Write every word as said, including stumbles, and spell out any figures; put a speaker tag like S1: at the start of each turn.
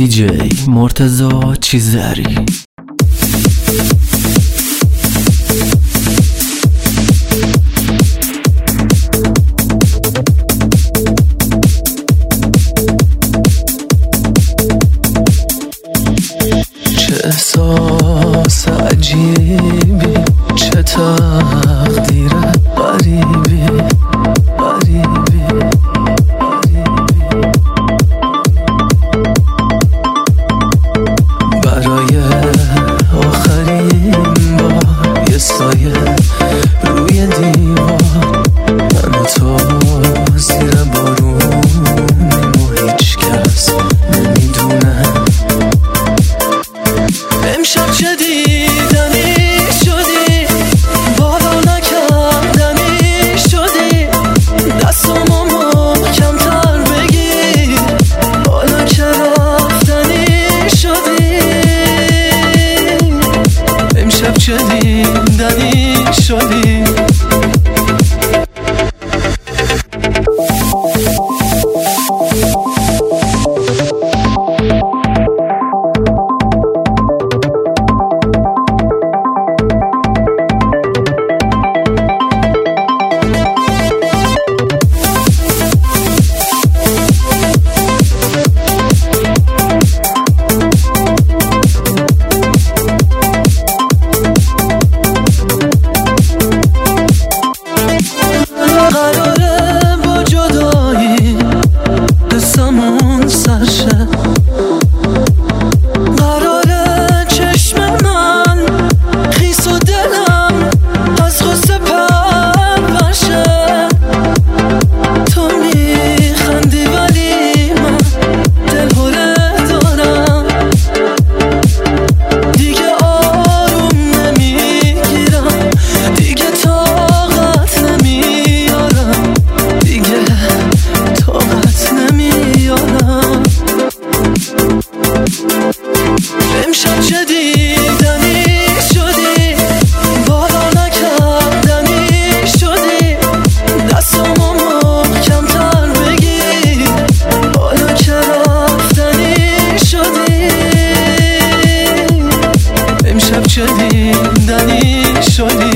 S1: دیجی مرتضی چیزری.
S2: چه احساس عجیبی، چه تقدیر غریبی غریبی غریبی. برای آخرین بار یه سایه روی دیوار، من و تو زیر بارونیم و هیچ کس نمیدونه. امشب چه دیدنی شدی، بالا نکردنی شدی، دستامو محکم‌تر بگیر، بالا که رفتنی شدی. امشب چه دیدنی شدی. قراره با جدایی حسمون سرشه، قراره چشم من خیس و دلم از غصه پرورشه. تو میخندی ولی من دلهره دارم، دیگه آروم نمیگیرم، دیگه طاقت نمیارم، دیگه طاقت نمیارم. امشب چه دیدنی شدی، بالا نکردنی شدی، دستامو محکم‌تر بگیر، بالا که رفتنی شدی. امشب چه دیدنی شدی.